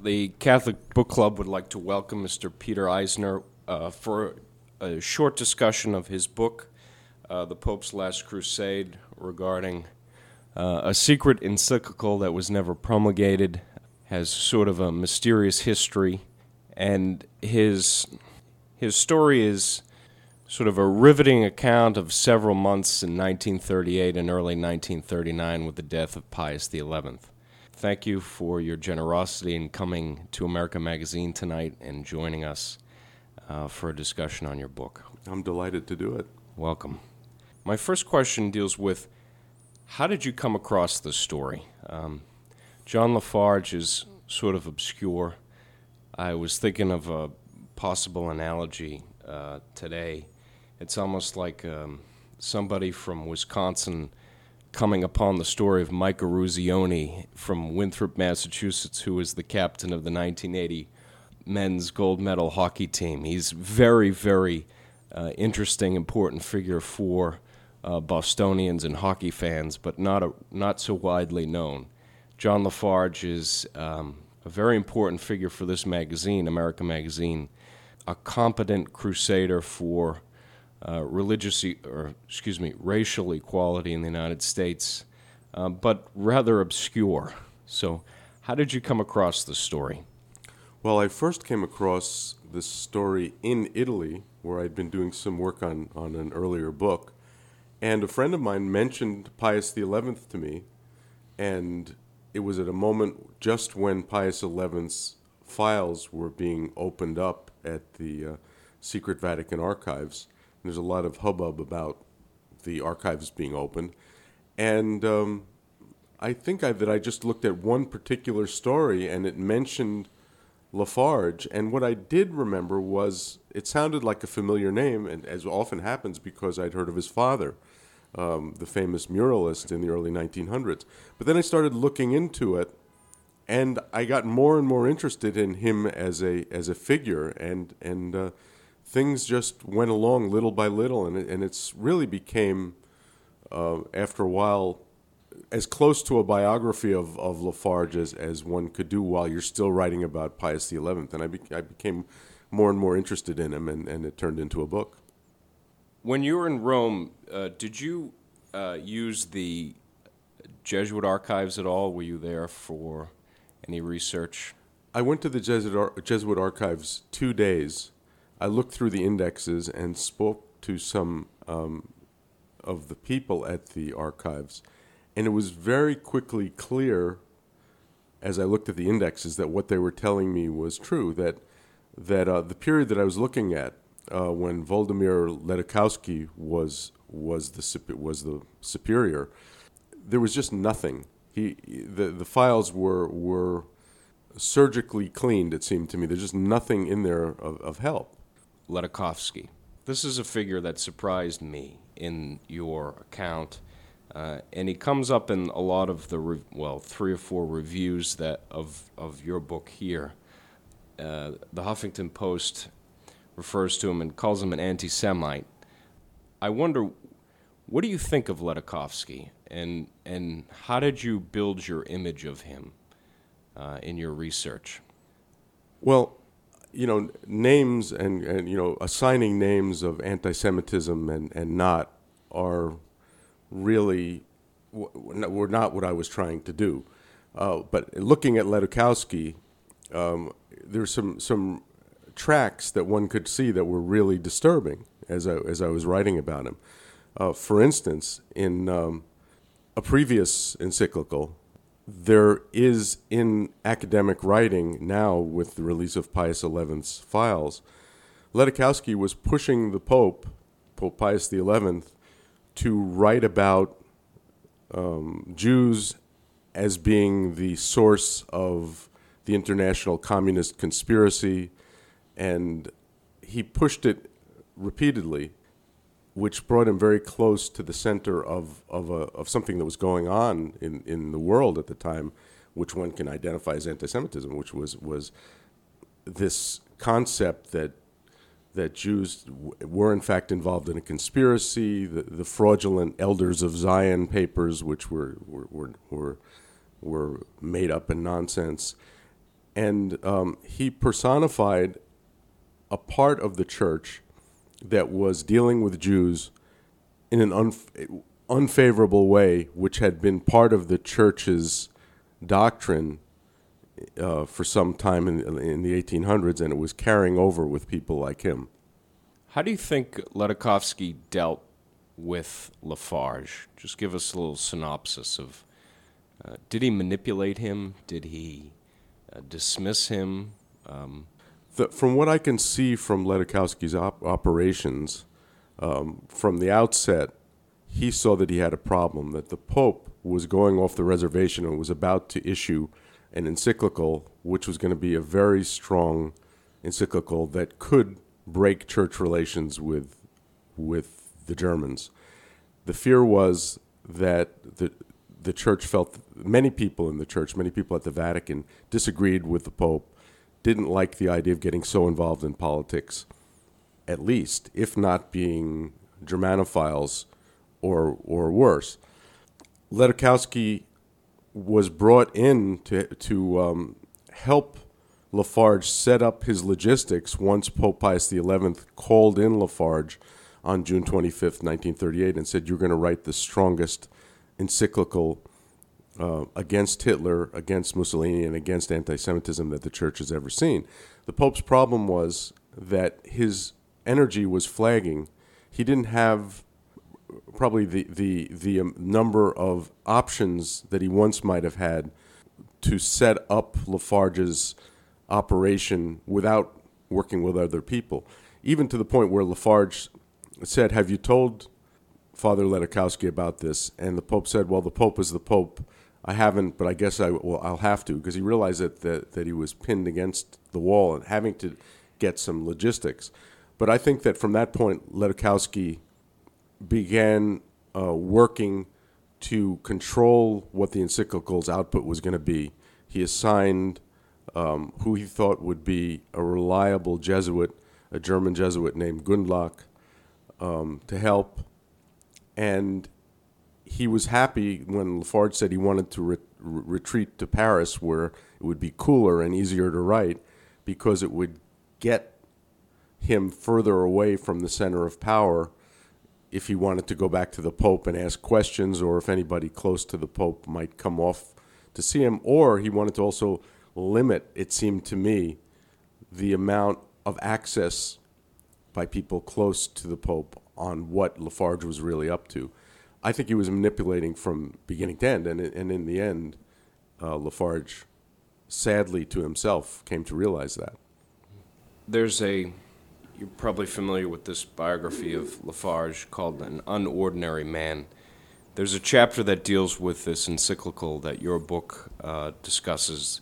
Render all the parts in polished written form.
The Catholic Book Club would like to welcome Mr. Peter Eisner for a short discussion of his book, The Pope's Last Crusade, regarding a secret encyclical that was never promulgated, has sort of a mysterious history, and his story is sort of a riveting account of several months in 1938 and early 1939 with the death of Pius XI. Thank you for your generosity in coming to America Magazine tonight and joining us for a discussion on your book. I'm delighted to do it. Welcome. My first question deals with, how did you come across this story? John Lafarge is sort of obscure. I was thinking of a possible analogy today. It's almost like somebody from Wisconsin coming upon the story of Mike Eruzione from Winthrop, Massachusetts, who was the captain of the 1980 men's gold medal hockey team. He's very, very interesting, important figure for Bostonians and hockey fans, but not so widely known. John Lafarge is a very important figure for this magazine, America Magazine, a competent crusader for racial equality in the United States, but rather obscure. So how did you come across this story? Well, I first came across this story in Italy, where I'd been doing some work on an earlier book, and a friend of mine mentioned Pius XI to me, and it was at a moment just when Pius XI's files were being opened up at the secret Vatican archives. There's a lot of hubbub about the archives being opened. And I think that I just looked at one particular story and it mentioned Lafarge. And what I did remember was it sounded like a familiar name, and as often happens because I'd heard of his father, the famous muralist in the early 1900s. But then I started looking into it, and I got more and more interested in him as a figure, and things just went along little by little, and it's really became, after a while, as close to a biography of Lafarge as one could do while you're still writing about Pius XI. And I became more and more interested in him, and it turned into a book. When you were in Rome, did you use the Jesuit archives at all? Were you there for any research? I went to the Jesuit archives 2 days. I looked through the indexes and spoke to some of the people at the archives, and it was very quickly clear, as I looked at the indexes, that what they were telling me was true. That the period that I was looking at, when Włodzimierz Ledóchowski was the superior, there was just nothing. The files were surgically cleaned. It seemed to me there's just nothing in there of help. Ledóchowski. This is a figure that surprised me in your account, and he comes up in a lot of the 3 or 4 reviews of your book here. The Huffington Post refers to him and calls him an anti-Semite. I wonder, what do you think of Ledóchowski, and how did you build your image of him in your research? Well, names and assigning names of anti-Semitism and not are really were not what I was trying to do. But looking at Ledóchowski, there's some tracks that one could see that were really disturbing as I was writing about him. For instance, in a previous encyclical, there is in academic writing now, with the release of Pius XI's files, Ledóchowski was pushing the Pope Pius XI, to write about Jews as being the source of the international communist conspiracy, and he pushed it repeatedly, which brought him very close to the center of something that was going on in the world at the time, which one can identify as anti-Semitism, which was this concept that Jews were in fact involved in a conspiracy, the fraudulent Elders of Zion papers, which were made up and nonsense, And he personified a part of the church that was dealing with Jews in an unfavorable way, which had been part of the church's doctrine for some time in the 1800s, and it was carrying over with people like him. How do you think Ledochowski dealt with Lafarge? Just give us a little synopsis of, did he manipulate him? Did he dismiss him? From what I can see from Ledochowski's operations, from the outset, he saw that he had a problem, that the Pope was going off the reservation and was about to issue an encyclical, which was going to be a very strong encyclical that could break church relations with the Germans. The fear was that the church felt, many people in the church, many people at the Vatican disagreed with the Pope, didn't like the idea of getting so involved in politics, at least, if not being Germanophiles or worse. Ledochowski was brought in to help Lafarge set up his logistics once Pope Pius XI called in Lafarge on June 25th, 1938, and said, "You're going to write the strongest encyclical against Hitler, against Mussolini, and against anti-Semitism that the church has ever seen." The Pope's problem was that his energy was flagging. He didn't have probably the number of options that he once might have had to set up Lafarge's operation without working with other people, even to the point where Lafarge said, "Have you told Father Ledochowski about this?" And the Pope said, "Well, the Pope is the Pope. I haven't, but I guess I'll have to," because he realized that he was pinned against the wall and having to get some logistics. But I think that from that point, Ledochowski began working to control what the encyclical's output was going to be. He assigned who he thought would be a reliable Jesuit, a German Jesuit named Gundlach, to help. And he was happy when Lafarge said he wanted to retreat to Paris, where it would be cooler and easier to write, because it would get him further away from the center of power if he wanted to go back to the Pope and ask questions, or if anybody close to the Pope might come off to see him. Or he wanted to also limit, it seemed to me, the amount of access by people close to the Pope on what Lafarge was really up to. I think he was manipulating from beginning to end, and in the end, Lafarge, sadly to himself, came to realize that. You're probably familiar with this biography of Lafarge called An Unordinary Man. There's a chapter that deals with this encyclical that your book discusses.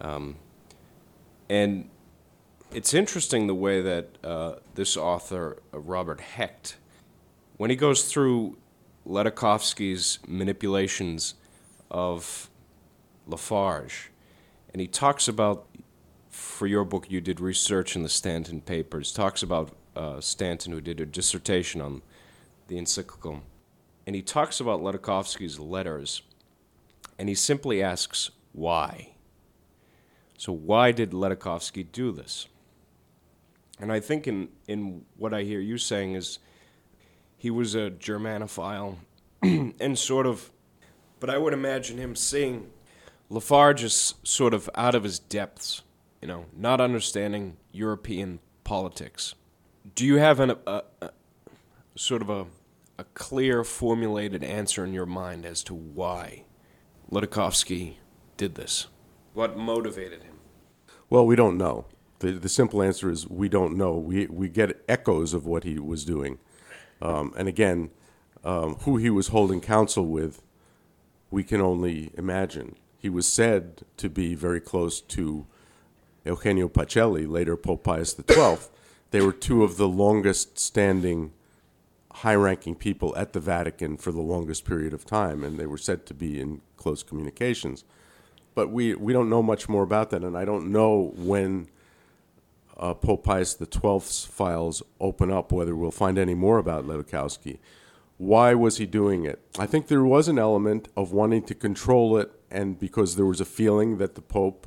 And it's interesting the way that this author, Robert Hecht, when he goes through Ledochowski's manipulations of Lafarge, and he talks about, for your book, you did research in the Stanton papers, talks about Stanton, who did a dissertation on the encyclical, and he talks about Ledochowski's letters, and he simply asks, why? So why did Ledochowski do this? And I think in what I hear you saying is he was a Germanophile and sort of, but I would imagine him seeing Lafarge as sort of out of his depths, not understanding European politics. Do you have a sort of a clear, formulated answer in your mind as to why Ledochowski did this? What motivated him? Well, we don't know. The simple answer is we don't know. We get echoes of what he was doing. And again, who he was holding counsel with, we can only imagine. He was said to be very close to Eugenio Pacelli, later Pope Pius XII. They were two of the longest-standing, high-ranking people at the Vatican for the longest period of time, and they were said to be in close communications. But we don't know much more about that, and I don't know when Pope Pius XII's files open up whether we'll find any more about Ledochowski. Why was he doing it? I think there was an element of wanting to control it, and because there was a feeling that the Pope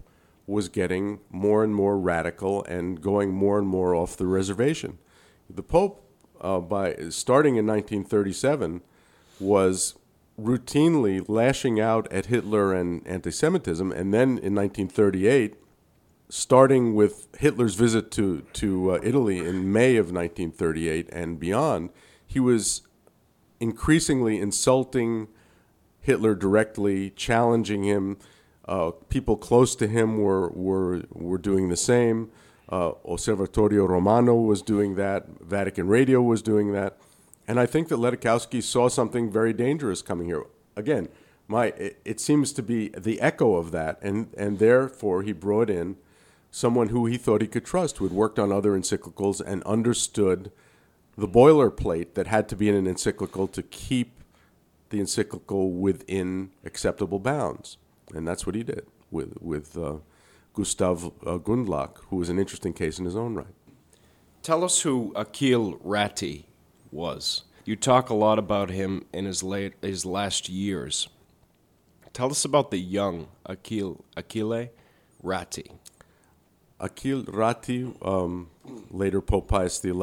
was getting more and more radical and going more and more off the reservation. The Pope, starting in 1937, was routinely lashing out at Hitler and anti-Semitism, and then in 1938, starting with Hitler's visit to Italy in May of 1938 and beyond, he was increasingly insulting Hitler directly, challenging him. People close to him were doing the same. Osservatorio Romano was doing that. Vatican Radio was doing that. And I think that Ledikowski saw something very dangerous coming here. Again, it seems to be the echo of that, and therefore he brought in someone who he thought he could trust, who had worked on other encyclicals and understood the boilerplate that had to be in an encyclical to keep the encyclical within acceptable bounds. And that's what he did with Gustav Gundlach, who was an interesting case in his own right. Tell us who Achille Ratti was. You talk a lot about him in his last years. Tell us about the young Achille Ratti. Achille Ratti, later Pope Pius XI,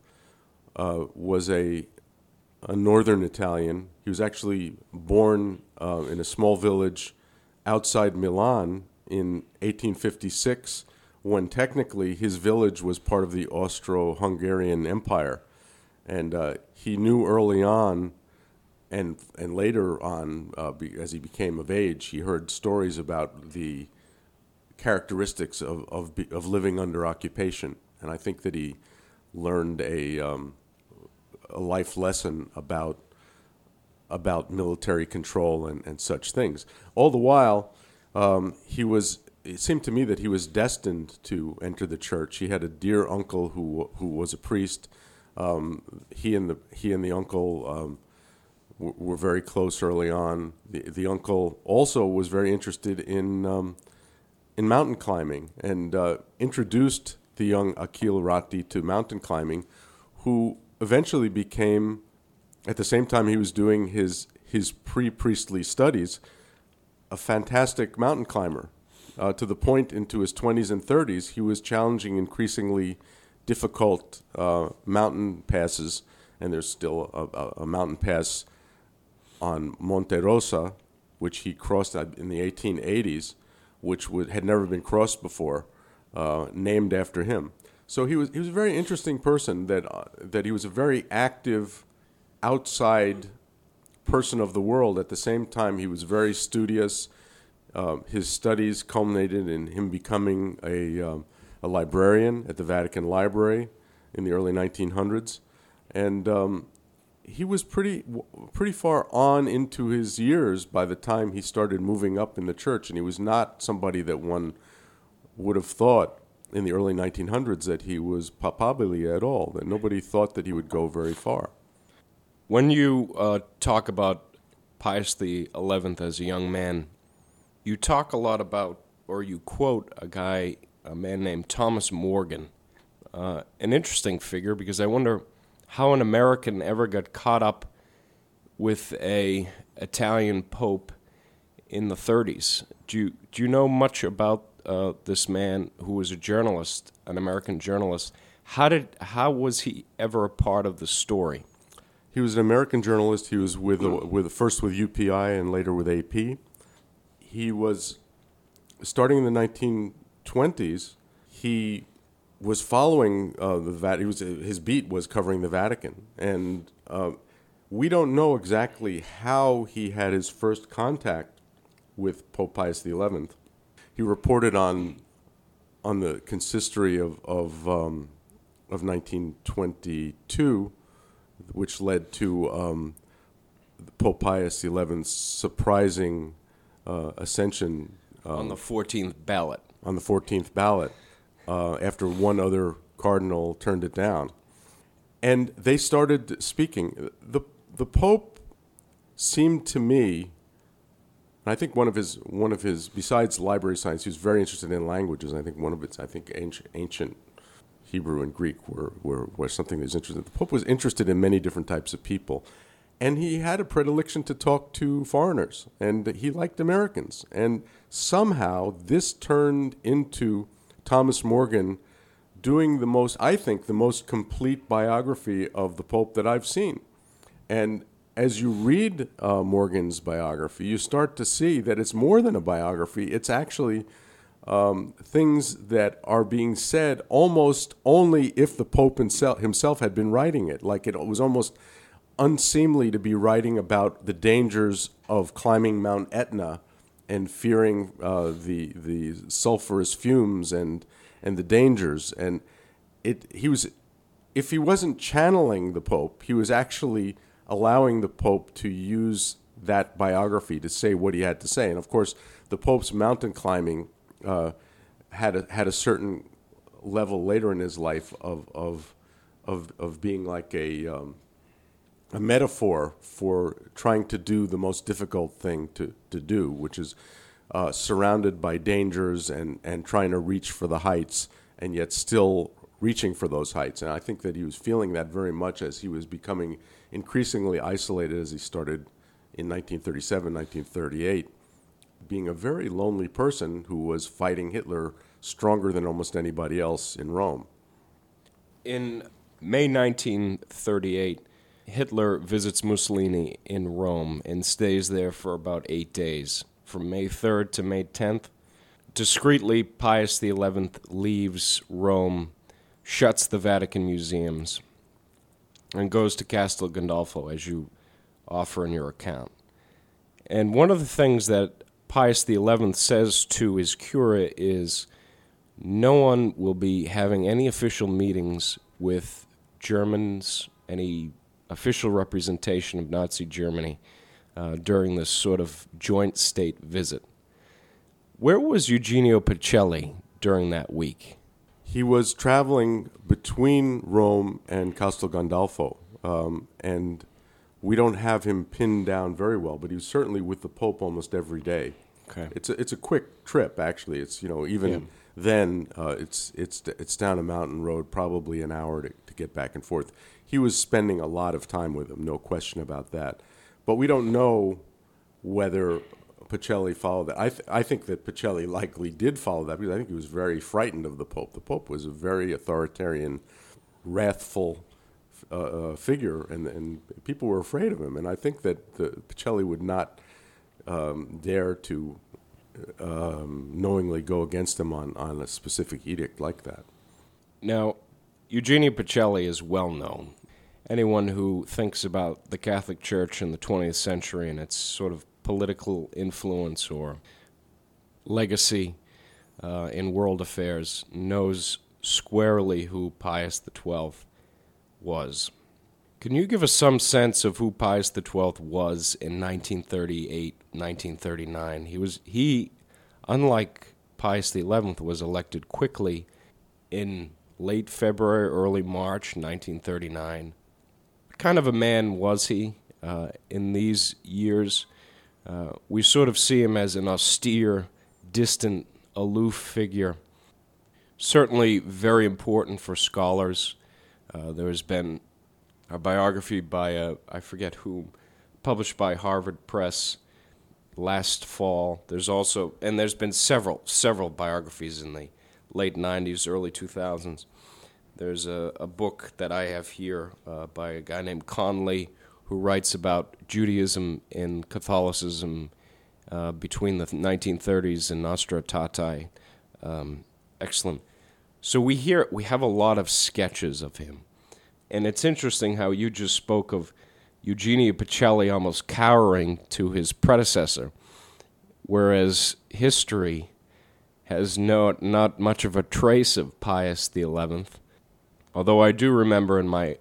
was a northern Italian. He was actually born in a small village outside Milan in 1856, when technically his village was part of the Austro-Hungarian Empire. And he knew early on, and later on, as he became of age, he heard stories about the characteristics of living under occupation. And I think that he learned a life lesson about military control and such things. All the while, it seemed to me that he was destined to enter the church. He had a dear uncle who was a priest. He and the uncle were very close early on. The uncle also was very interested in mountain climbing and introduced the young Achille Ratti to mountain climbing, who eventually became, at the same time he was doing his pre-priestly studies, a fantastic mountain climber. To the point into his 20s and 30s, he was challenging increasingly difficult mountain passes, and there's still a mountain pass on Monte Rosa, which he crossed in the 1880s, which had never been crossed before, named after him. So he was a very interesting person. That he was a very active, outside person of the world. At the same time, he was very studious. His studies culminated in him becoming a librarian at the Vatican Library in the early 1900s, and he was pretty far on into his years by the time he started moving up in the church, and he was not somebody that one would have thought in the early 1900s that he was papabile at all, that nobody thought that he would go very far. When you talk about Pius XI as a young man, you talk a lot about, or you quote a man named Thomas Morgan, an interesting figure, because I wonder how an American ever got caught up with a Italian pope in the 30s. Do you know much about this man who was a journalist, an American journalist? How was he ever a part of the story? He was an American journalist. He was first with UPI and later with AP. He was, starting in the 1920s, he was following the Vatican. His beat was covering the Vatican, and we don't know exactly how he had his first contact with Pope Pius XI. He reported on the consistory of 1922, which led to Pope Pius XI's surprising ascension on the 14th ballot. On the 14th ballot, after one other cardinal turned it down, and they started speaking. The Pope seemed to me, and I think one of his besides library science, he was very interested in languages. And I think one of its ancient Hebrew and Greek were something that was interesting. The Pope was interested in many different types of people, And he had a predilection to talk to foreigners, and he liked Americans. And somehow this turned into Thomas Morgan doing I think, the most complete biography of the Pope that I've seen. And as you read Morgan's biography, you start to see that it's more than a biography. It's actually things that are being said almost only if the Pope himself had been writing it. Like, it was almost unseemly to be writing about the dangers of climbing Mount Etna and fearing the sulfurous fumes and the dangers. And if he wasn't channeling the Pope, he was actually allowing the Pope to use that biography to say what he had to say. And of course, the Pope's mountain climbing had a certain level later in his life of being like a metaphor for trying to do the most difficult thing to do, which is surrounded by dangers and trying to reach for the heights, and yet still reaching for those heights. And I think that he was feeling that very much as he was becoming increasingly isolated as he started in 1937, 1938, being a very lonely person who was fighting Hitler stronger than almost anybody else in Rome. In May 1938, Hitler visits Mussolini in Rome and stays there for about 8 days, from May 3rd to May 10th. Discreetly, Pius XI leaves Rome, shuts the Vatican museums, and goes to Castel Gandolfo, as you offer in your account. And one of the things that Pius XI says to his cura is, no one will be having any official meetings with Germans, any official representation of Nazi Germany during this sort of joint state visit. Where was Eugenio Pacelli during that week? He was traveling between Rome and Castel Gandolfo, and we don't have him pinned down very well, but he was certainly with the Pope almost every day. Okay. It's a quick trip, actually. It's then it's down a mountain road, probably an hour to get back and forth. He was spending a lot of time with him, no question about that. But we don't know whether Pacelli followed that. I think that Pacelli likely did follow that, because I think he was very frightened of the Pope. The Pope was a very authoritarian, wrathful figure, and people were afraid of him. And I think that Pacelli would not dare to knowingly go against him on a specific edict like that. Now, Eugenio Pacelli is well known. Anyone who thinks about the Catholic Church in the 20th century and its sort of political influence or legacy in world affairs knows squarely who Pius XII was. Can you give us some sense of who Pius XII was in 1938, 1939? He, unlike Pius XI, was elected quickly in late February, early March 1939. What kind of a man was he in these years? We sort of see him as an austere, distant, aloof figure. Certainly very important for scholars. There has been a biography by, I forget whom, published by Harvard Press last fall. There's been several biographies in the late 90s, early 2000s. There's a book that I have here by a guy named Conley, who writes about Judaism and Catholicism between the 1930s and Nostra Aetate. Excellent. So we have a lot of sketches of him. And it's interesting how you just spoke of Eugenio Pacelli almost cowering to his predecessor, whereas history has not much of a trace of Pius XI. Although I do remember in my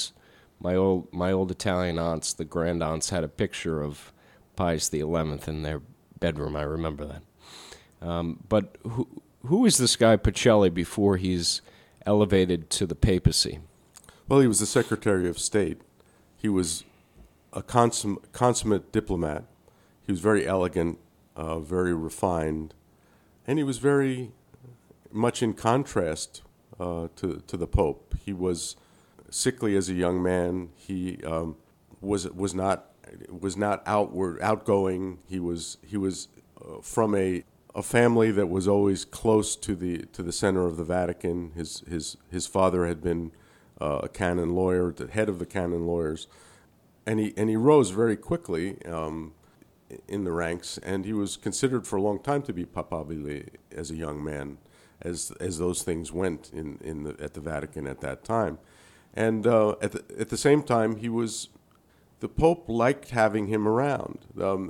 old Italian aunts, the grand aunts, had a picture of Pius XI in their bedroom. I remember that. But who is this guy Pacelli before he's elevated to the papacy? Well, he was the Secretary of State. He was a consummate diplomat. He was very elegant, very refined, and he was very much in contrast to the Pope. He was sickly as a young man. He was not outgoing. He was from a family that was always close to the center of the Vatican. His father had been a canon lawyer, the head of the canon lawyers, and he rose very quickly in the ranks, and he was considered for a long time to be papabile as a young man, as those things went at the Vatican at that time, and at the same time the Pope liked having him around.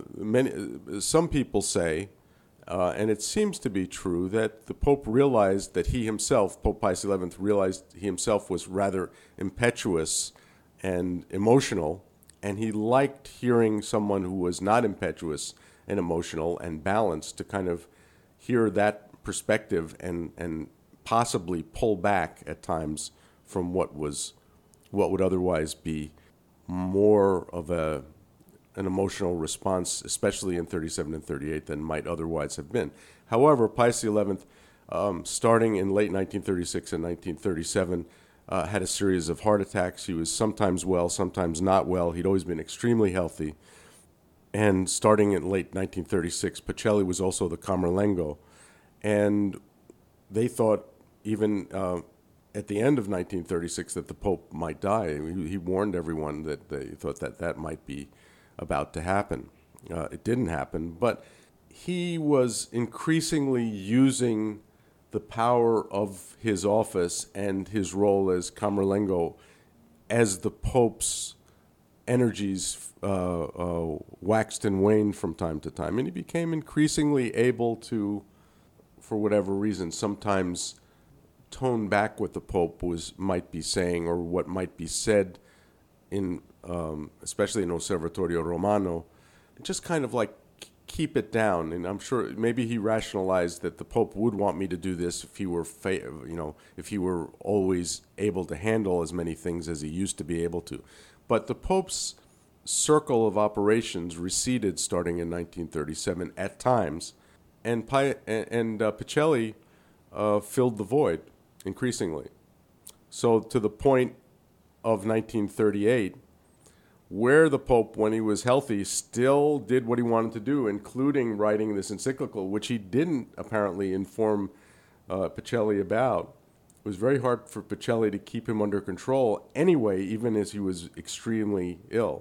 Some people say, and it seems to be true, that the Pope realized that he himself, Pope Pius XI, realized he himself was rather impetuous and emotional, and he liked hearing someone who was not impetuous and emotional and balanced to kind of hear that perspective and possibly pull back at times from what would otherwise be more of an emotional response, especially in 37 and 38, than might otherwise have been. However, Pius XI, starting in late 1936 and 1937, had a series of heart attacks. He was sometimes well, sometimes not well. He'd always been extremely healthy. And starting in late 1936, Pacelli was also the Camerlengo. And they thought even at the end of 1936 that the Pope might die. He warned everyone that they thought that might be about to happen. It didn't happen, but he was increasingly using the power of his office and his role as Camerlengo as the Pope's energies waxed and waned from time to time. And he became increasingly able to, for whatever reason, sometimes tone back what the Pope might be saying or what might be said in, especially in Osservatorio Romano, just kind of like keep it down. And I'm sure maybe he rationalized that the Pope would want me to do this if he were, if he were always able to handle as many things as he used to be able to. But the Pope's circle of operations receded starting in 1937 at times, and Pacelli filled the void increasingly. So to the point of 1938, where the Pope, when he was healthy, still did what he wanted to do, including writing this encyclical, which he didn't apparently inform Pacelli about. It was very hard for Pacelli to keep him under control anyway, even as he was extremely ill.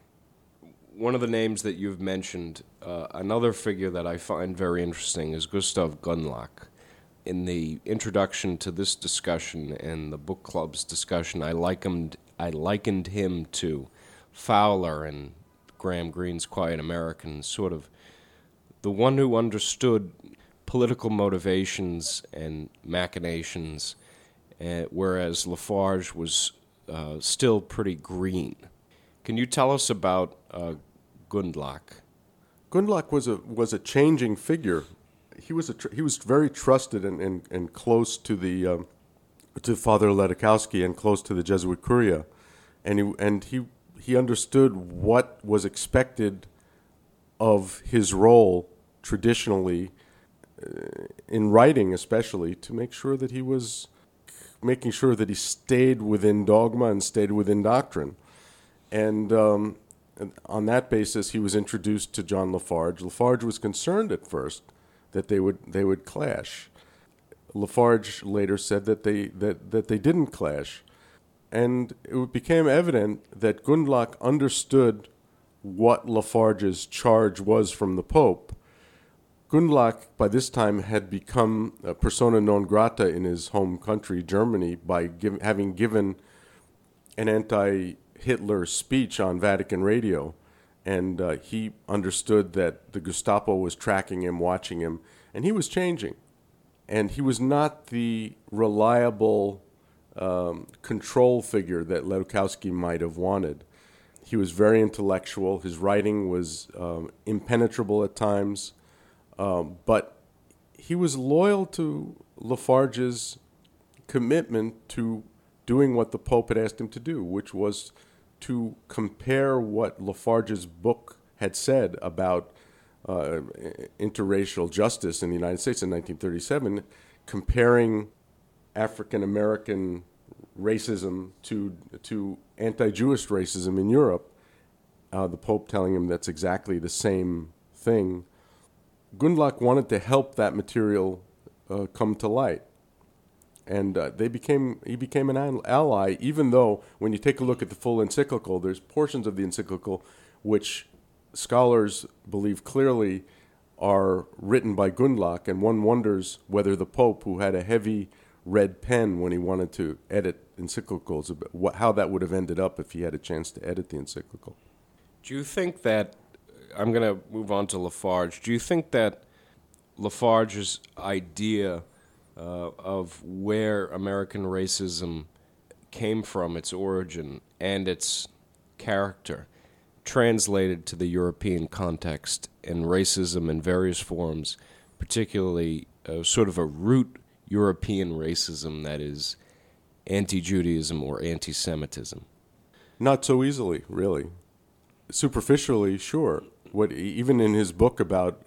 One of the names that you've mentioned, another figure that I find very interesting is Gustav Gundlach. In the introduction to this discussion and the book club's discussion, I likened him to Fowler and Graham Greene's Quiet American, sort of the one who understood political motivations and machinations, whereas Lafarge was still pretty green. Can you tell us about Gundlach? Gundlach was a changing figure. He was very trusted and close to to Father Ledakowski and close to the Jesuit Curia, and he understood what was expected of his role traditionally in writing, especially to make sure that he was making sure that he stayed within dogma and stayed within doctrine, and on that basis he was introduced to John Lafarge. Lafarge was concerned at first that they would clash. Lafarge later said that they didn't clash, and it became evident that Gundlach understood what Lafarge's charge was from the Pope. Gundlach, by this time, had become a persona non grata in his home country, Germany, by having given an anti-Hitler speech on Vatican radio. And he understood that the Gestapo was tracking him, watching him, and he was changing. And he was not the reliable control figure that Ledakowski might have wanted. He was very intellectual. His writing was impenetrable at times, but he was loyal to Lafarge's commitment to doing what the Pope had asked him to do, which was to compare what Lafarge's book had said about interracial justice in the United States in 1937, comparing African-American racism to anti-Jewish racism in Europe, the Pope telling him that's exactly the same thing. Gundlach wanted to help that material come to light. And he became an ally, even though when you take a look at the full encyclical, there's portions of the encyclical which scholars believe clearly are written by Gundlach, and one wonders whether the Pope, who had a heavy red pen when he wanted to edit encyclicals, how that would have ended up if he had a chance to edit the encyclical. Do you think that, I'm going to move on to Lafarge, do you think that Lafarge's idea of where American racism came from, its origin, and its character, translated to the European context and racism in various forms, particularly sort of a root European racism that is anti-Judaism or anti-Semitism? Not so easily, really. Superficially, sure. Even in his book about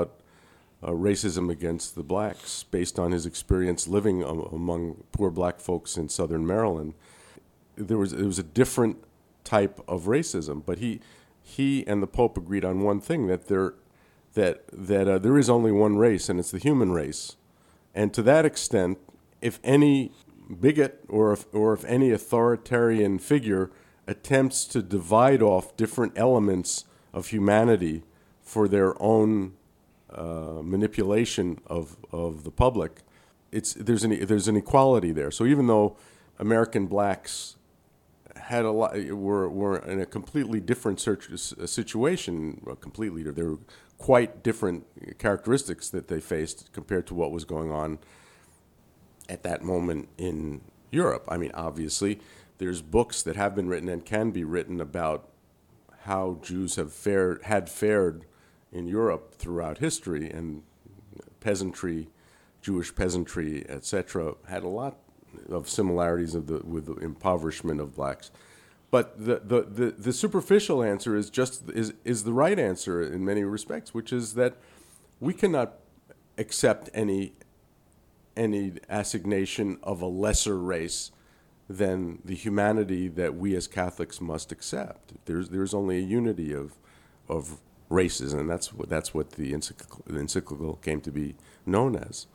racism against the blacks, based on his experience living among poor black folks in southern Maryland, it was a different type of racism. But he and the Pope agreed on one thing, that there is only one race, and it's the human race. And to that extent, if any bigot or if any authoritarian figure attempts to divide off different elements of humanity for their own manipulation of the public, there's an equality there. So even though American blacks had were in a completely different situation, there were quite different characteristics that they faced compared to what was going on at that moment in Europe. I mean, obviously, there's books that have been written and can be written about how Jews had fared in Europe throughout history, and peasantry, Jewish peasantry, etc., had a lot of similarities with the impoverishment of blacks. But the superficial answer is the right answer in many respects, which is that we cannot accept any assignation of a lesser race than the humanity that we as Catholics must accept. There's only a unity of races, and that's what the encyclical came to be known as.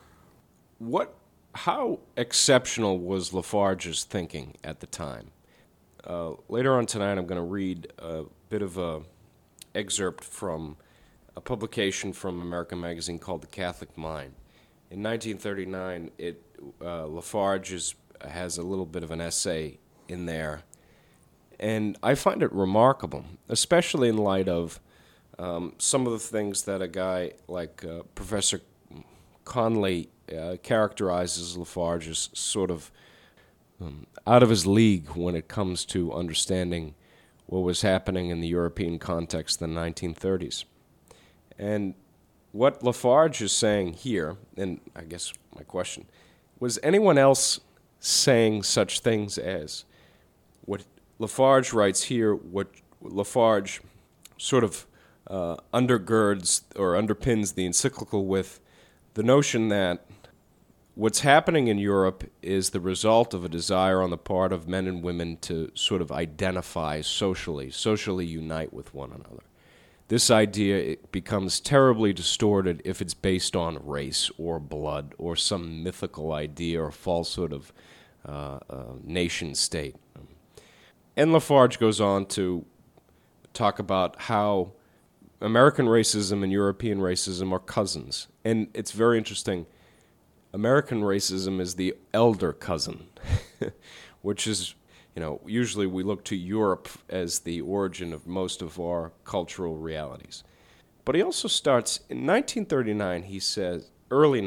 How exceptional was Lafarge's thinking at the time? Later on tonight, I'm going to read a bit of an excerpt from a publication from American Magazine called The Catholic Mind. In 1939, Lafarge has a little bit of an essay in there, and I find it remarkable, especially in light of some of the things that a guy like Professor Conley characterizes Lafarge as sort of out of his league when it comes to understanding what was happening in the European context in the 1930s. And what Lafarge is saying here, and I guess my question, was anyone else saying such things as what Lafarge writes here, what Lafarge sort of undergirds or underpins the encyclical with the notion that what's happening in Europe is the result of a desire on the part of men and women to sort of identify socially unite with one another. This idea, it becomes terribly distorted if it's based on race or blood or some mythical idea or false sort of nation state. And Lafarge goes on to talk about how American racism and European racism are cousins. And it's very interesting. American racism is the elder cousin, which is, usually we look to Europe as the origin of most of our cultural realities. But he also starts, in 1939, he says, early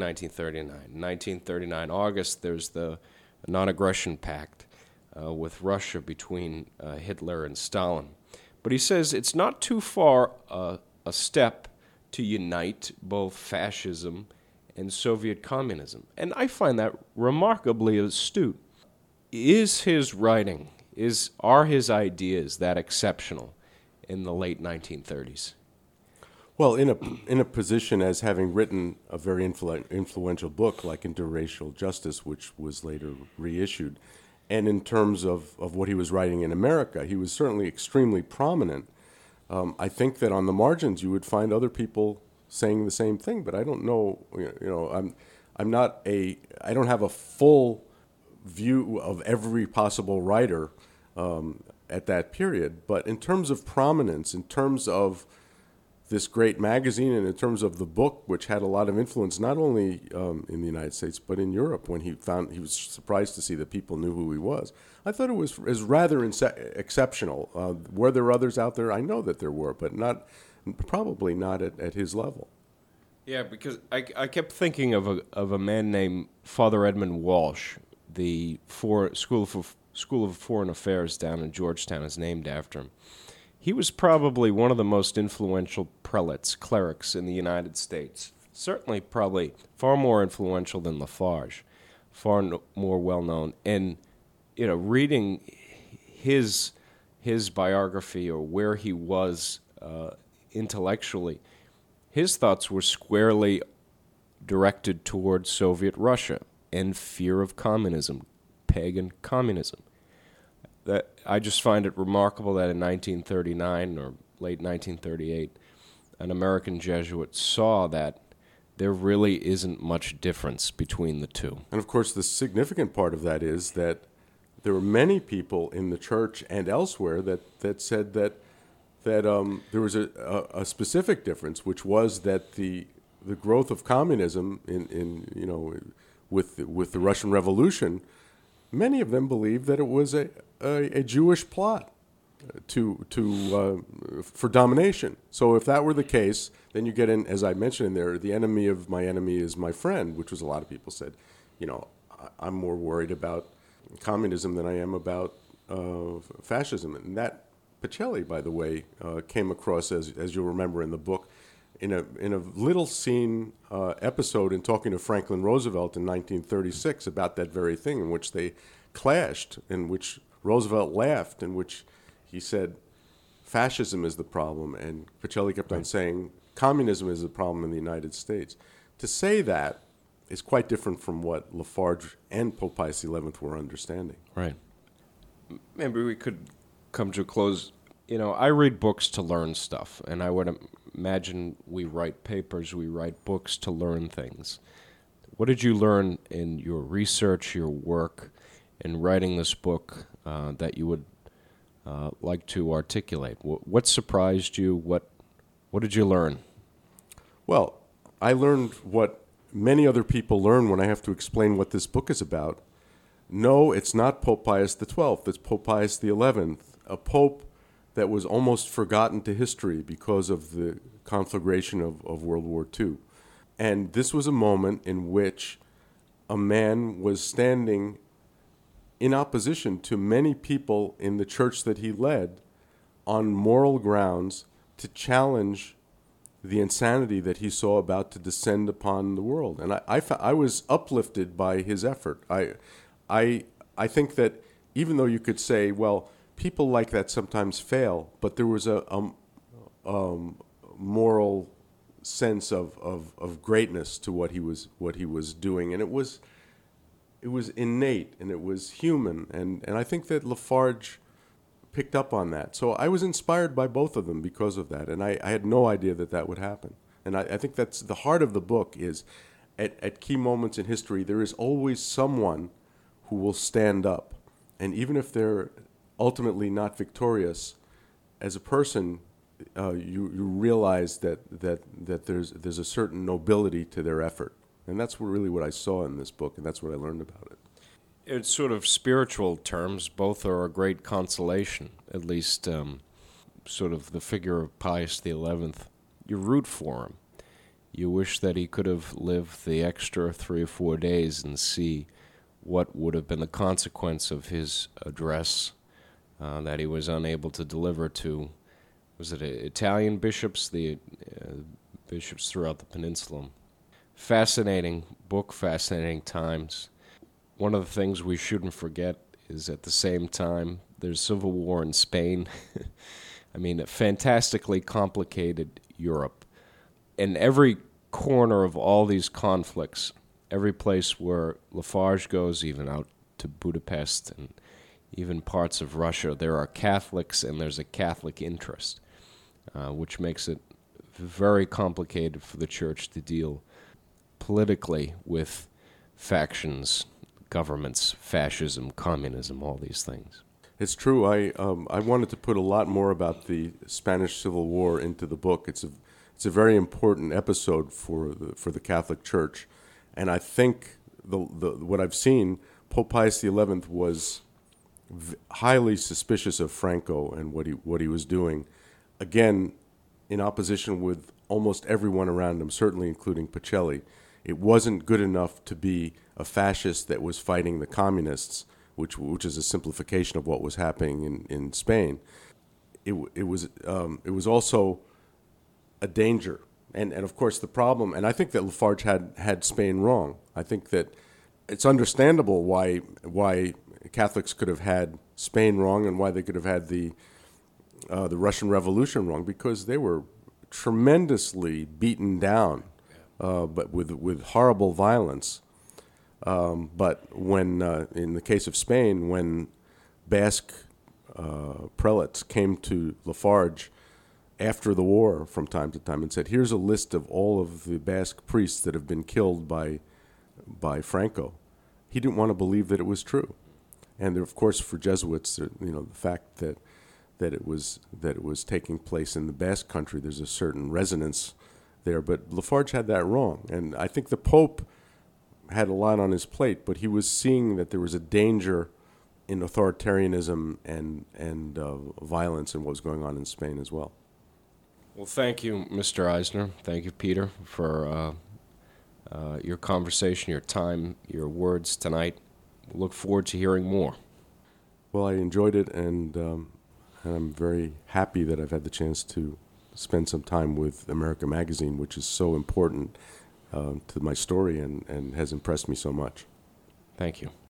1939, August, there's the Non-Aggression Pact with Russia between Hitler and Stalin. But he says it's not too far a step to unite both fascism and Soviet communism. And I find that remarkably astute. Is his writing, are his ideas that exceptional in the late 1930s? Well, in a position as having written a very influential book like Interracial Justice, which was later reissued, and in terms of what he was writing in America, he was certainly extremely prominent. I think that on the margins you would find other people saying the same thing, but I don't know. I don't have a full view of every possible writer at that period. But in terms of prominence, in terms of this great magazine, and in terms of the book, which had a lot of influence not only in the United States but in Europe, when he was surprised to see that people knew who he was. I thought it was rather exceptional. Were there others out there? I know that there were, but probably not at his level. Yeah, because I kept thinking of a man named Father Edmund Walsh. The School of Foreign Affairs down in Georgetown is named after him. He was probably one of the most influential prelates, clerics in the United States. Certainly, probably far more influential than Lafarge, more well known. And reading his biography, or where he was intellectually, his thoughts were squarely directed towards Soviet Russia and fear of communism, pagan communism. That I just find it remarkable that in 1939 or late 1938, an American Jesuit saw that there really isn't much difference between the two. And of course, the significant part of that is that there were many people in the church and elsewhere that said that there was a specific difference, which was that the growth of communism with the Russian Revolution, many of them believed that it was a Jewish plot for domination. So if that were the case, then you get in, as I mentioned in there, the enemy of my enemy is my friend, which was a lot of people said, I'm more worried about communism than I am about fascism. And that Pacelli, by the way, came across, as you'll remember in the book, in a little scene episode in talking to Franklin Roosevelt in 1936 about that very thing, in which they clashed, in which Roosevelt laughed, in which he said fascism is the problem, and Pacelli kept on saying communism is the problem in the United States. To say that is quite different from what Lafarge and Pope Pius XI were understanding. Right. Maybe we could come to a close. I read books to learn stuff, and I would imagine we write papers, we write books to learn things. What did you learn in your research, your work, in writing this book that you would like to articulate? What surprised you? What did you learn? Well, I learned what many other people learn when I have to explain what this book is about. No, it's not Pope Pius XII. It's Pope Pius XI, a pope that was almost forgotten to history because of the conflagration of World War II. And this was a moment in which a man was standing in opposition to many people in the church that he led on moral grounds to challenge the insanity that he saw about to descend upon the world. And I was uplifted by his effort. I think that even though you could say, well, people like that sometimes fail, but there was a moral sense of greatness to what he was doing, and it was innate and it was human, and I think that Lafarge picked up on that. So I was inspired by both of them because of that, and I had no idea that would happen. And I think that's the heart of the book is at key moments in history, there is always someone who will stand up, and even if they're ultimately not victorious, as a person, you realize that there's a certain nobility to their effort. And that's really what I saw in this book, and that's what I learned about it. In sort of spiritual terms, both are a great consolation, at least sort of the figure of Pius XI. You root for him. You wish that he could have lived the extra 3 or 4 days and see what would have been the consequence of his address that he was unable to deliver to, was it Italian bishops, the bishops throughout the peninsula. Fascinating book, fascinating times. One of the things we shouldn't forget is at the same time there's civil war in Spain. I mean, a fantastically complicated Europe. In every corner of all these conflicts, every place where Lafarge goes, even out to Budapest and even parts of Russia, there are Catholics and there's a Catholic interest. which makes it very complicated for the church to deal politically with factions, governments, fascism, communism, all these things. It's true. I wanted to put a lot more about the Spanish Civil War into the book. It's a very important episode for the Catholic Church, and I think what I've seen, Pope Pius XI was highly suspicious of Franco and what he was doing, again, in opposition with almost everyone around him, certainly including Pacelli. It wasn't good enough to be a fascist that was fighting the communists, which is a simplification of what was happening in Spain. It was also a danger, and of course the problem. And I think that Lafarge had Spain wrong. I think that it's understandable why Catholics could have had Spain wrong and why they could have had the Russian Revolution wrong, because they were tremendously beaten down, but with horrible violence. But when, in the case of Spain, when Basque prelates came to Lafarge after the war from time to time and said, "Here's a list of all of the Basque priests that have been killed by Franco," he didn't want to believe that it was true. And of course, for Jesuits, the fact that it was taking place in the Basque country, there's a certain resonance there. But Lafarge had that wrong, and I think the Pope had a lot on his plate, but he was seeing that there was a danger in authoritarianism and violence and what was going on in Spain as well. Well, thank you, Mr. Eisner. Thank you, Peter, for your conversation, your time, your words tonight. We look forward to hearing more. Well, I enjoyed it, and I'm very happy that I've had the chance to spend some time with America Magazine, which is so important to my story and has impressed me so much. Thank you.